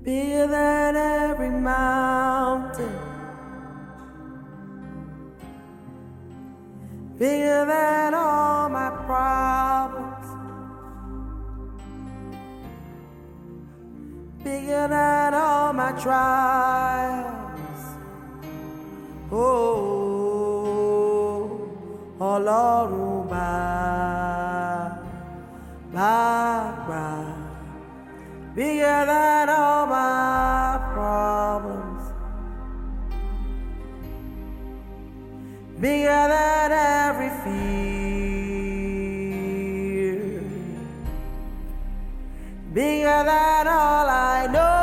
bigger than every mountain, bigger than all my problems, bigger than all my trials. Oh, Ọlọ́run bàbá, bigger than all my problems, bigger than every fear, bigger than all I know.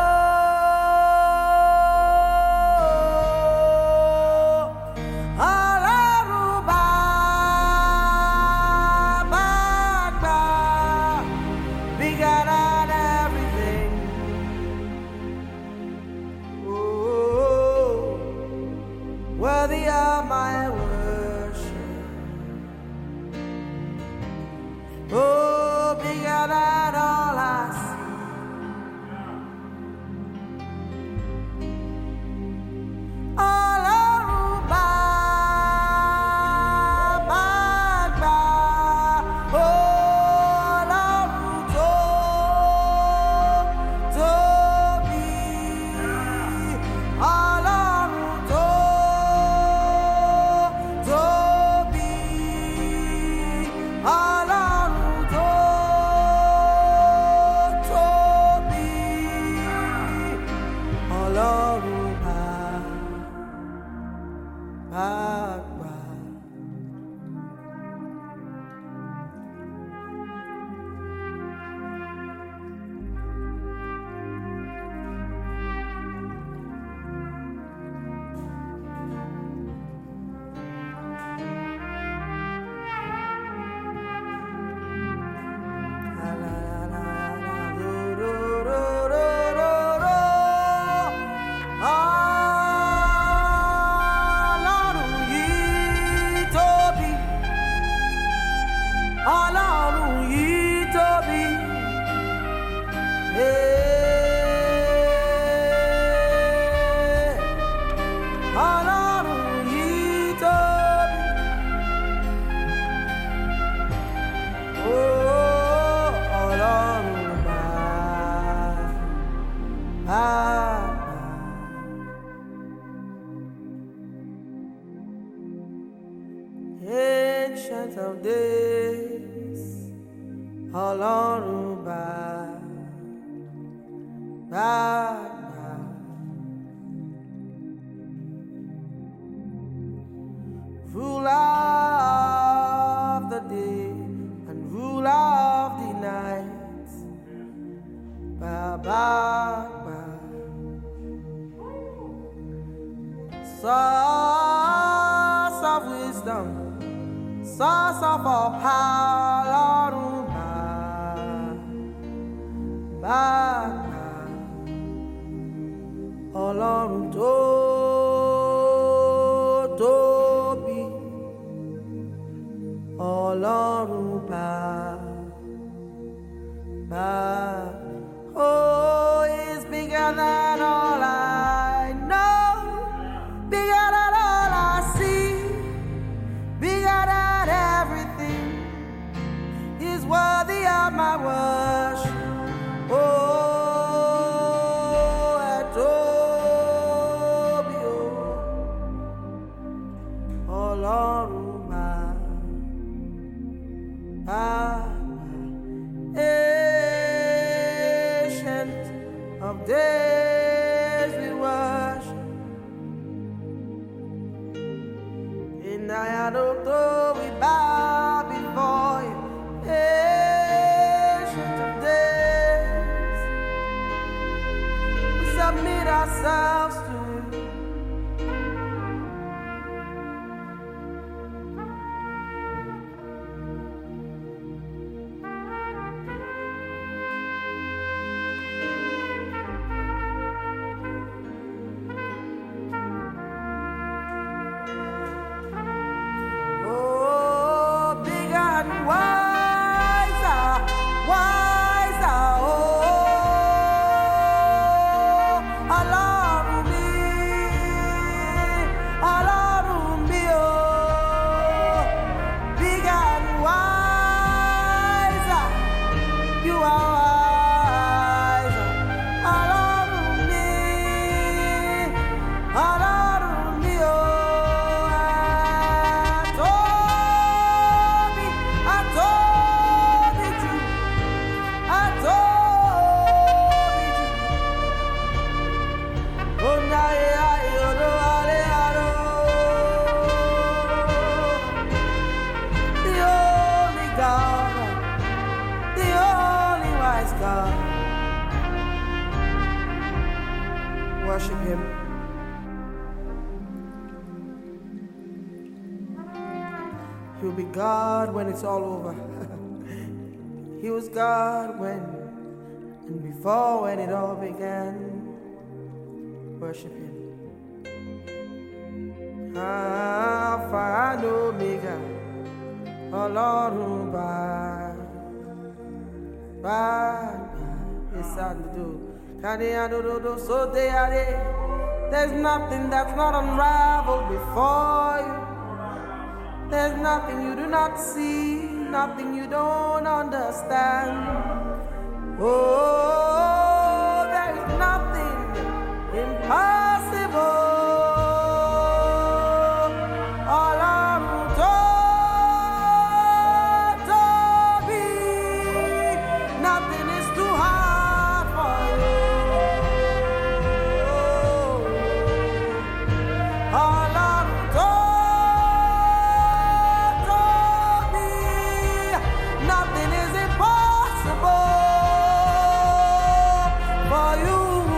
Worthy of my worship. Oh, bigger than all I see. Ọlọ́run bàbá, Ọlọ́run tóbi, Ọlọ́run tóbi, Ọlọ́run tóbi, Ọlọ́run bàbá. Ọlọ́run yìí tóbi, Ọlọ́run yìí tóbi, Ọlọ́run bàbá. Ancient of days, Ọlọ́run bàbá. Ruler of the day and ruler of the night, Baba. Source of wisdom, source of all power, Ọlọ́run tóbi, Ọlọ́run bàbá. Oh, he's bigger than all I know, bigger than all I see, bigger than everything. He's worthy of my worship. Oh, tóbi o, Ọlọ́run ancient of days we worship. In Ayadoto we bow before you. Ancient of days, we submit ourselves to you. Wiser, oh. him. He'll be God when it's all over. He was God when and before when it all began. Worship him. Alpha and Omega, Ọlọ́run bye. There's nothing that's not unraveled before you. There's nothing you do not see, nothing you don't understand. Oh, there is nothing impossible. Nothing is too hard for you. Nothing is impossible for you.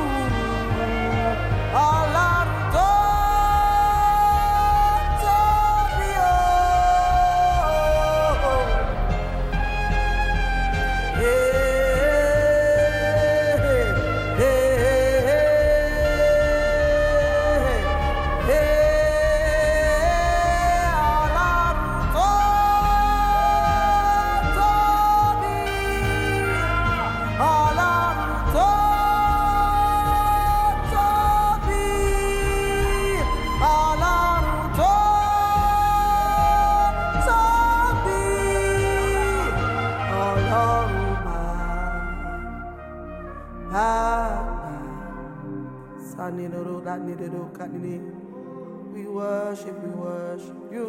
We worship you.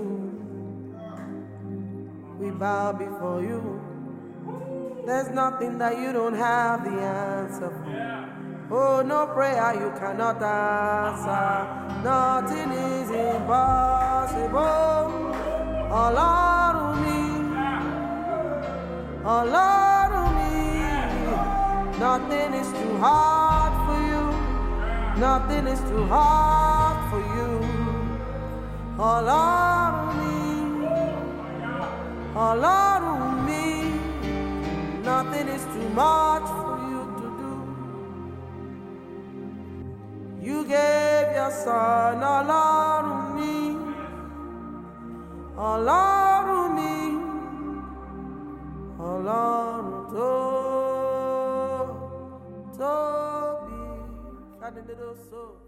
We bow before you. There's nothing that you don't have the answer for. Oh, no prayer you cannot answer. Nothing is impossible. Ọlọ́run mi. Nothing is too hard for you. Nothing is too hard for you. Ọlọ́run mi. Nothing is too much for you to do. You gave your son, Ọlọ́run mi. Ọlọ́run tóbi.